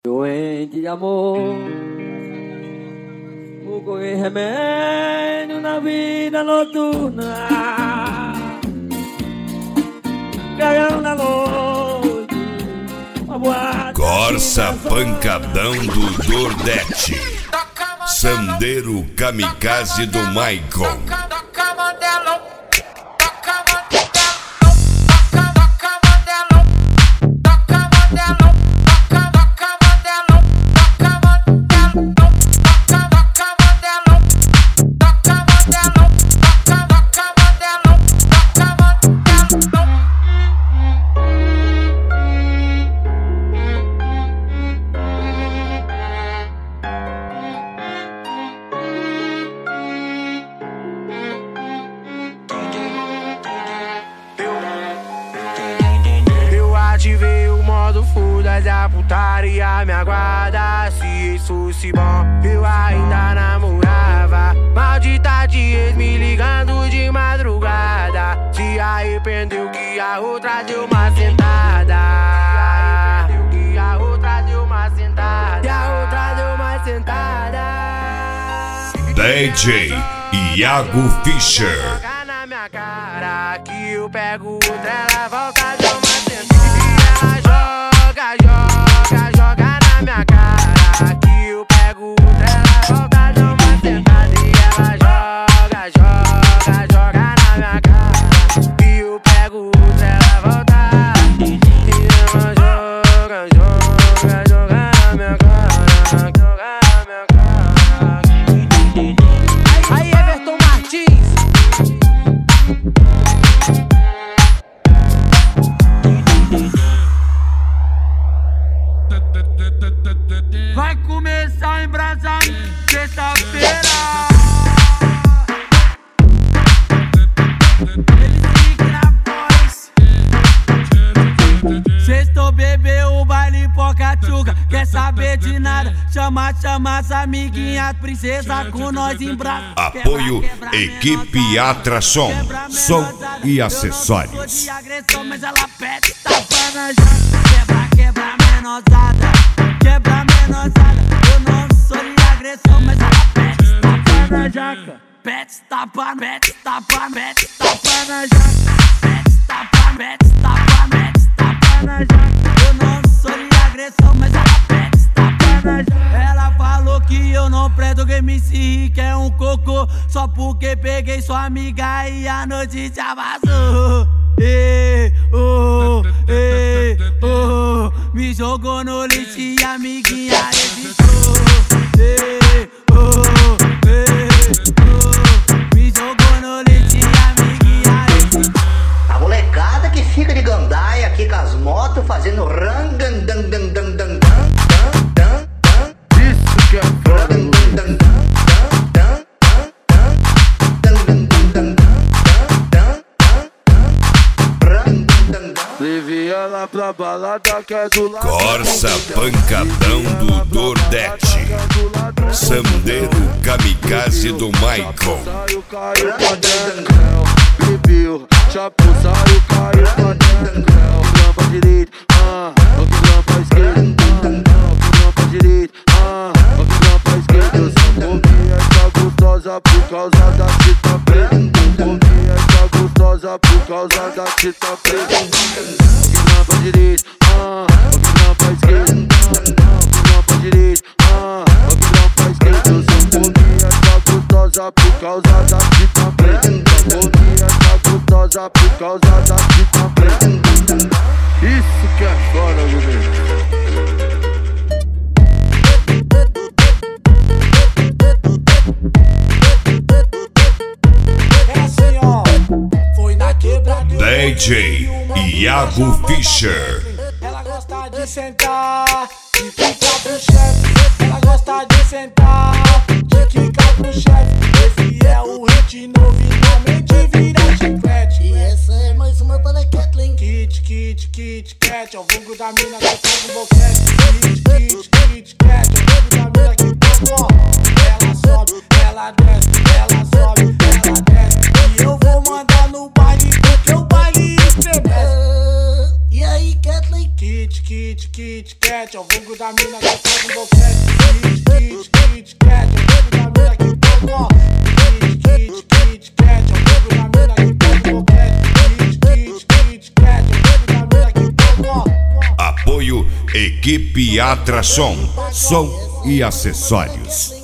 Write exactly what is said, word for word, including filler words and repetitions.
Doente de amor, vou correr remédio na vida noturna, caião na noite, uma boate. Corsa Pancadão do Nordeste, Sandeiro Kamikaze do Maicon. Ativei o modo full da putaria, me aguarda. Se isso fosse bom, eu ainda namorava. Maldita de ex me ligando de madrugada. Se arrependeu que a outra deu uma sentada. Se arrependeu que a outra deu uma sentada. E a outra deu uma sentada. D J Iago Fischer. Joga na minha cara que eu pego outra, ela volta de uma sentada. Ela joga, joga, joga na minha cara que eu pego outra, ela volta de uma sentada. E ela joga, joga, joga na minha cara que eu pego outra, ela volta. E ela joga, joga, joga na minha cara, joga na minha cara. Aí, Everton Martins. Vai começar em brasa sexta-feira. Sextou, bebeu o baile Pocatchuca. Quer saber de nada? Chama, chama as amiguinhas, princesa com nós em brasa. Apoio Equipe Atração, som e acessórios. Mas ela pede, tapa na janta. Quebra, quebra, menosada. Quebra, menosada. Eu não sou de agressão, mas ela pede, tapa na jaca. Pede, tapa, pede, tapa, pede, tapa na jaca. Pede, tapa, pede, tapa, pede, tapa na jaca. Eu não sou de agressão, mas ela pede, tapa na jaca. Ela falou que eu não presto, que M C Rick é um cocô. Só porque peguei sua amiga e a notícia vazou. Ei, oh, ei, oh, me jogou no lixo e a amiguinha evitou. Ei, oh, ei, oh, me jogou no lixo e a amiguinha evitou. A molecada que fica de gandaia aqui com as motos fazendo rangandandandandandan. Isso que é foda, levei ela pra balada que é do lado. Corsa Pancadão do Nordeste, Sandeiro Kamikaze do Maicon. Saiu, caiu pra dentro, bebeu, chapou, saiu, caiu pra dentro. Não pra direita, ah, não pra esquerda, não pra direita, ah, não pra esquerda. Eu só comi essa gostosa por causa da fita preta. Comi essa gostosa por causa da fita preta. Não pra direita, ah, não pra esquerda, não pra direita, ah, não pra esquerda. Eu só comi essa gostosa por causa da fita preta. Comi essa gostosa por causa da fita preta. Isso que é foda, bebê. D J Iago Fischer. Ela gosta de sentar, de ficar pro chefe. Ela gosta de sentar, de ficar pro chefe. Esse é o hit novo e na mente vira chiclete. E essa é mais uma para Kathleen. Kit, kit, kit, cat. É o vulgo da mina que pega o boquete. Kit, kit, kit, cat. É o vulgo da mina que pega o. Ela sobe, ela desce, ela sobe, ela desce. E eu vou mandar no baile porque o baile estremece. E aí, Kathleen? Kit, kit, kit. pega um boquete. Kit, kit, cat, é o bebo da mina que pega, ó. Kit, kit, kit, cat, é o bebo da mina que pega um boquete. Kit, kit, kit, cat, é o bebo da mina que pega, ó. Apoio Equipe Atrasom, som e acessórios.